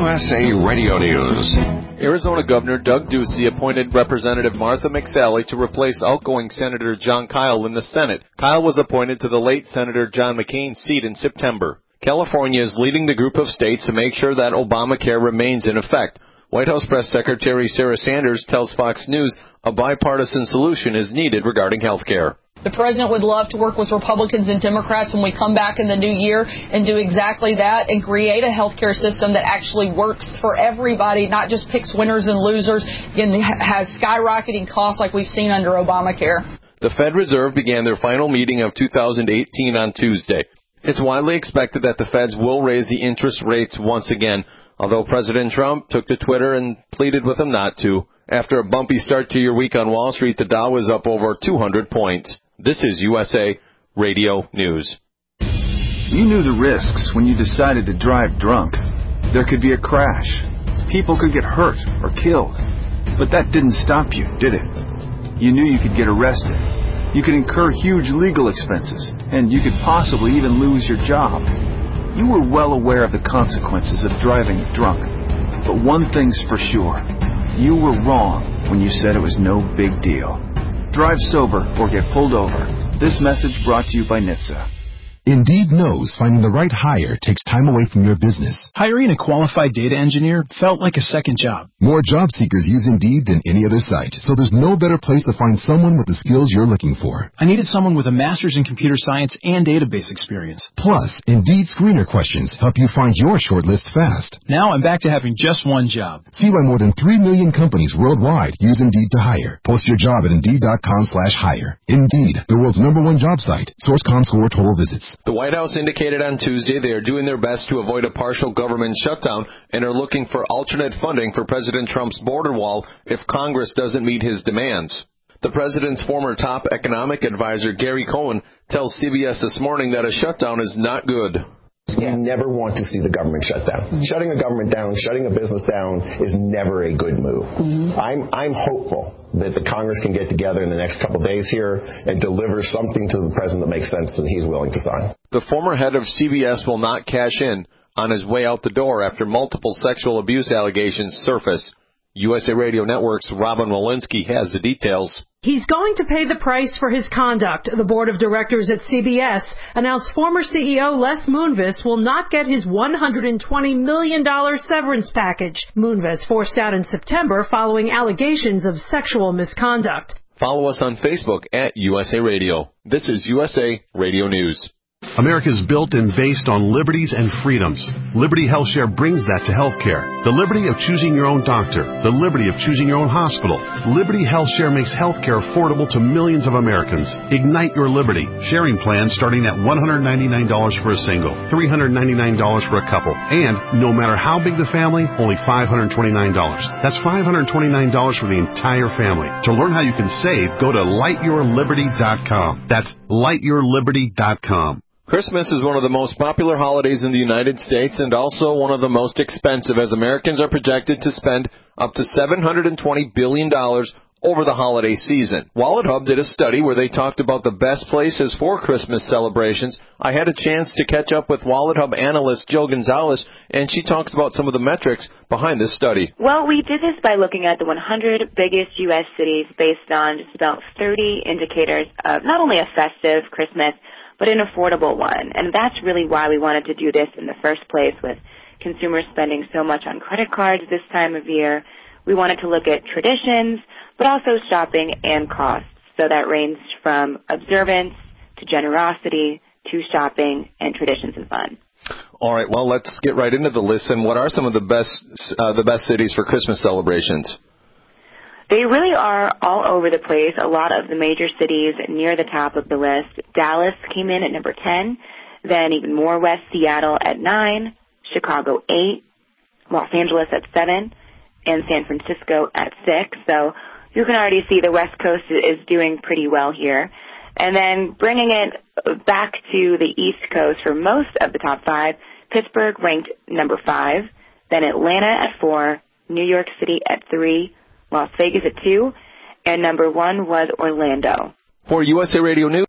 USA Radio News. Arizona Governor Doug Ducey appointed Representative Martha McSally to replace outgoing Senator Jon Kyl in the Senate. Kyl was appointed to the late Senator John McCain's seat in September. California is leading the group of states to make sure that Obamacare remains in effect. White House Press Secretary Sarah Sanders tells Fox News a bipartisan solution is needed regarding health care. The president would love to work with Republicans and Democrats when we come back in the new year and do exactly that and create a health care system that actually works for everybody, not just picks winners and losers and has skyrocketing costs like we've seen under Obamacare. The Fed Reserve began their final meeting of 2018 on Tuesday. It's widely expected that the Feds will raise the interest rates once again, although President Trump took to Twitter and pleaded with them not to. After a bumpy start to your week on Wall Street, the Dow was up over 200 points. This is USA Radio News. You knew the risks when you decided to drive drunk. There could be a crash. People could get hurt or killed. But that didn't stop you, did it? You knew you could get arrested. You could incur huge legal expenses, and you could possibly even lose your job. You were well aware of the consequences of driving drunk. But one thing's for sure. You were wrong when you said it was no big deal. Drive sober or get pulled over. This message brought to you by NHTSA. Indeed knows finding the right hire takes time away from your business. Hiring a qualified data engineer felt like a second job. More job seekers use Indeed than any other site, so there's no better place to find someone with the skills you're looking for. I needed someone with a master's in computer science and database experience. Plus, Indeed screener questions help you find your shortlist fast. Now I'm back to having just one job. See why more than 3 million companies worldwide use Indeed to hire. Post your job at Indeed.com/hire. Indeed, the world's #1 job site. Source Comscore total visits. The White House indicated on Tuesday they are doing their best to avoid a partial government shutdown and are looking for alternate funding for President Trump's border wall if Congress doesn't meet his demands. The president's former top economic advisor, Gary Cohn, tells CBS this morning that a shutdown is not good. We never want to see the government shut down. Shutting a government down, shutting a business down is never a good move. I'm hopeful that the Congress can get together in the next couple of days here and deliver something to the president that makes sense and he's willing to sign. The former head of CBS will not cash in on his way out the door after multiple sexual abuse allegations surface. USA Radio Network's Robin Walensky has the details. He's going to pay the price for his conduct. The board of directors at CBS announced former CEO Les Moonves will not get his $120 million severance package. Moonves forced out in September following allegations of sexual misconduct. Follow us on Facebook at USA Radio. This is USA Radio News. America is built and based on liberties and freedoms. Liberty HealthShare brings that to healthcare. The liberty of choosing your own doctor. The liberty of choosing your own hospital. Liberty HealthShare makes healthcare affordable to millions of Americans. Ignite your liberty. Sharing plans starting at $199 for a single, $399 for a couple, and no matter how big the family, only $529. That's $529 for the entire family. To learn how you can save, go to lightyourliberty.com. That's lightyourliberty.com. Christmas is one of the most popular holidays in the United States and also one of the most expensive, as Americans are projected to spend up to $720 billion over the holiday season. WalletHub did a study where they talked about the best places for Christmas celebrations. I had a chance to catch up with WalletHub analyst Jill Gonzalez, and she talks about some of the metrics behind this study. Well, we did this by looking at the 100 biggest U.S. cities based on just about 30 indicators of not only a festive Christmas, but an affordable one. And that's really why we wanted to do this in the first place, with consumers spending so much on credit cards this time of year. We wanted to look at traditions, but also shopping and costs. So that ranged from observance to generosity to shopping and traditions and fun. All right, well, let's get right into the list. And what are some of the best cities for Christmas celebrations? They really are all over the place. A lot of the major cities near the top of the list. Dallas came in at number 10, then even more west, Seattle at 9, Chicago 8, Los Angeles at 7, and San Francisco at 6. So you can already see the West Coast is doing pretty well here. And then bringing it back to the East Coast for most of the top 5, Pittsburgh ranked number 5, then Atlanta at 4, New York City at 3, Las Vegas at 2, and number 1 was Orlando. For USA Radio News,